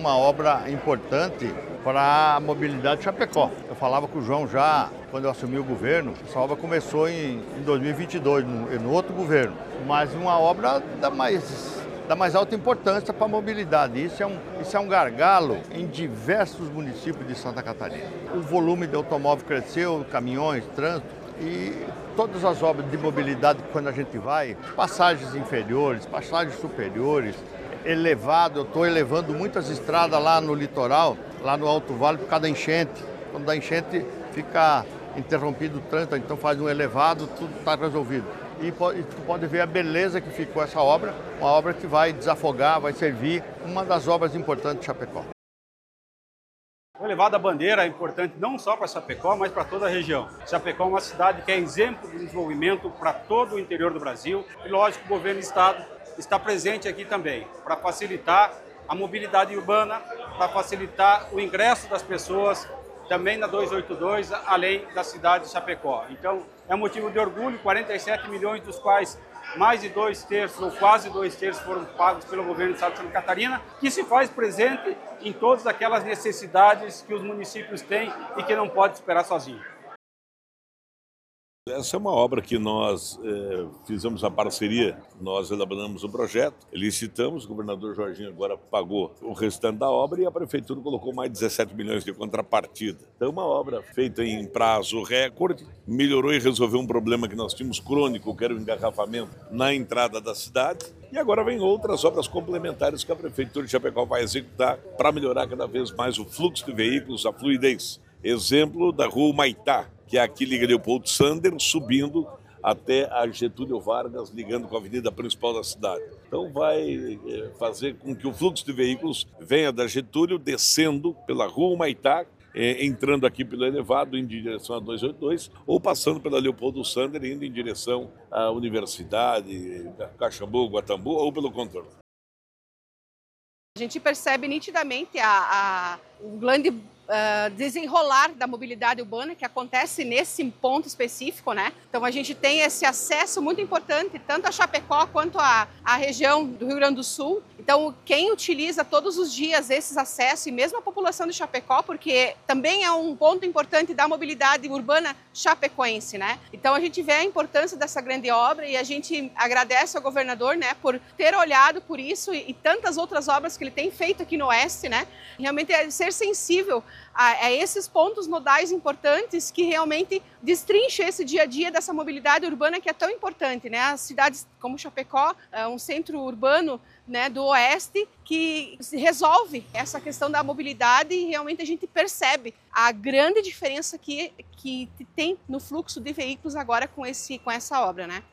uma obra importante para a mobilidade de Chapecó. Eu falava com o João já quando eu assumi o governo. Essa obra começou em 2022, no outro governo, mas uma obra da mais alta importância para a mobilidade. Isso é um gargalo em diversos municípios de Santa Catarina. O volume de automóvel cresceu, caminhões, trânsito, e todas as obras de mobilidade, quando a gente vai, passagens inferiores, passagens superiores, elevado, eu estou elevando muitas estradas lá no litoral, lá no Alto Vale, por causa da enchente. Quando dá enchente, fica interrompido o trânsito, então faz um elevado, tudo está resolvido. E tu pode ver a beleza que ficou essa obra, uma obra que vai desafogar, vai servir, uma das obras importantes de Chapecó. O elevado à bandeira é importante não só para Chapecó, mas para toda a região. Chapecó é uma cidade que é exemplo de desenvolvimento para todo o interior do Brasil. E lógico, o governo do estado está presente aqui também para facilitar a mobilidade urbana, para facilitar o ingresso das pessoas também na 282, além da cidade de Chapecó. Então, é um motivo de orgulho, 47 milhões dos quais mais de 2/3 ou quase 2/3 foram pagos pelo governo do estado de Santa Catarina, que se faz presente em todas aquelas necessidades que os municípios têm e que não pode esperar sozinho. Essa é uma obra que nós fizemos a parceria, nós elaboramos o projeto, licitamos, o governador Jorginho agora pagou o restante da obra e a prefeitura colocou mais de 17 milhões de contrapartida. Então, uma obra feita em prazo recorde, melhorou e resolveu um problema que nós tínhamos crônico, que era o engarrafamento na entrada da cidade. E agora vem outras obras complementares que a prefeitura de Chapecó vai executar para melhorar cada vez mais o fluxo de veículos, a fluidez. Exemplo da rua Humaitá, que é aqui liga Leopoldo Sander, subindo até a Getúlio Vargas, ligando com a avenida principal da cidade. Então vai fazer com que o fluxo de veículos venha da Getúlio, descendo pela rua Humaitá, entrando aqui pelo elevado em direção a 282, ou passando pela Leopoldo Sander, indo em direção à Universidade, Caxambu, Guatambu, ou pelo contorno. A gente percebe nitidamente o grande desenrolar da mobilidade urbana que acontece nesse ponto específico, né? Então a gente tem esse acesso muito importante, tanto a Chapecó quanto a região do Rio Grande do Sul. Então quem utiliza todos os dias esses acessos, e mesmo a população de Chapecó, porque também é um ponto importante da mobilidade urbana chapecoense, né? Então a gente vê a importância dessa grande obra e a gente agradece ao governador, né, por ter olhado por isso e tantas outras obras que ele tem feito aqui no Oeste, né? Realmente é ser sensível a esses pontos nodais importantes que realmente destrincham esse dia a dia dessa mobilidade urbana que é tão importante, né? As cidades como Chapecó, é um centro urbano, né, do Oeste que resolve essa questão da mobilidade e realmente a gente percebe a grande diferença que tem no fluxo de veículos agora com essa obra, né?